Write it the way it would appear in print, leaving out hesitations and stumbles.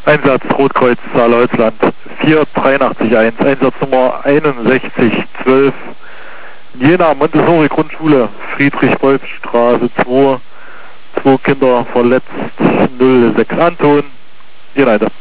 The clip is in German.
Einsatz Rotkreuz Saale-Holzland 4881, Einsatznummer 6112, Jena Montessori Grundschule, Friedrich-Wolf-Straße 2, 2 Kinder verletzt, 06 Anton, Jena.